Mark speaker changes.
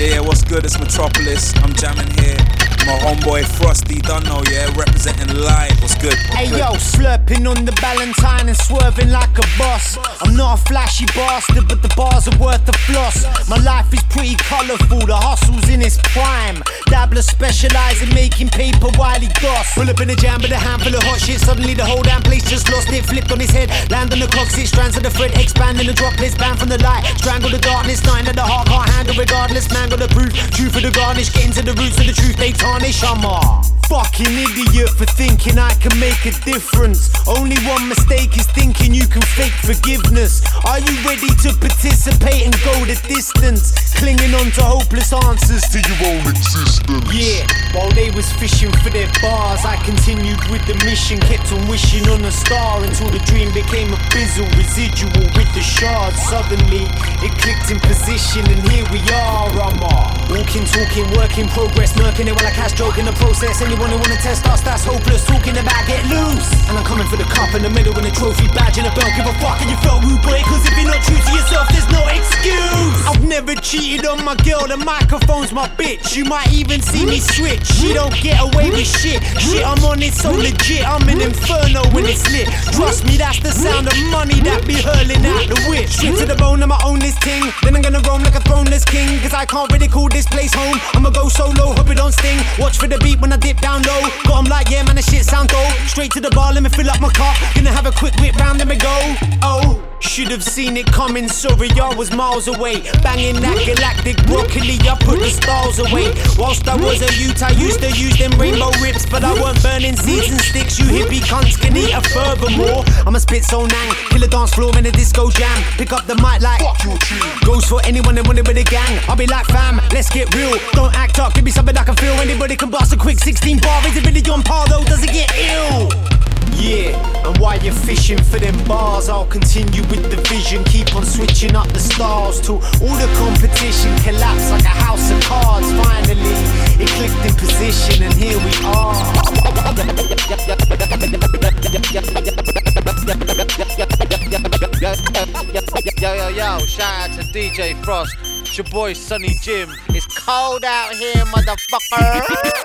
Speaker 1: Yeah, what's good? It's Metropolis. I'm jamming here. My homeboy Frosty, don't know, yeah, representing live. What's good?
Speaker 2: Hey yo, slurping on the Valentine and swerving like a boss. I'm not a flashy bastard, but the bars are worth the floss. My life is pretty colourful, the hustle's in its prime. Dabbler specialise in making paper while he goss. Pull up in a jam with a handful of hot shit. Suddenly the whole damn place just lost it. Flipped on his head, land on the clock, 6 strands of the thread. Expanding the droplets, banned from the light. Strangle the darkness, nothing that the heart can't handle regardless. Mangle the proof, truth of the garnish. Getting to the roots of the truth, they tarnish. I'm a fucking idiot for thinking I can make a difference. Only one mistake is thinking you can fake forgiveness. Are you ready to participate and go the distance? Clinging on to hopeless answers to your own existence. Yeah, while they was fishing for their bars, I continued with the mission. Kept on wishing on a star until the dream became a fizzle. Residual with the shards. Suddenly it clicked in position and here we are. I'm walking, talking, work in progress. Murking it while I cash joke in the process. Anyone who wanna test us, that's hopeless. Talking about get loose. And I'm coming for the cup in the middle and a trophy badge and a belt. Give a fuck and you felt rude boy, cause if you're not true to yourself, there's no excuse. I've never cheated on my girl, the microphone's my bitch. You might even see me switch. She don't get away with shit. Shit, I'm on it so legit. I'm in inferno when it's lit. Trust me, that's the sound of money that be hurling out the whip. Straight to the bone of my own this ting. Then I'm gonna roam like a throneless king. Cause I can't really call this place home. I'ma go solo, hope it don't sting. Watch for the beat when I dip down low. Got 'em like, yeah man, the shit sound dope. Straight to the bar, let me fill up my cup. Gonna have a quick whip round, let me go. Oh, should have seen it coming, sorry I was miles away. Banging that galactic broccoli, I put the stars away. Whilst I was a youth, I used to use them rainbow rips, but I weren't burning seeds and sticks. You hippie cunts can eat a furthermore. I'ma spit so nang, kill a dance floor in a disco jam. Pick up the mic like fuck your team. Goes for anyone that wanted with a gang. I'll be like fam, let's get real. Don't act up, give me something I can feel. Anybody can bust a quick 16 bar. Is it really on par though? Does it get ill? Yeah, and while you're fishing for them bars, I'll continue with the vision. Keep on switching up the stars till all the competition collapse like a house of cards. Finally, it clicked in position and here we are.
Speaker 3: Yo, shout out to DJ Frost. It's your boy Sonny Jim. It's cold out here, motherfucker.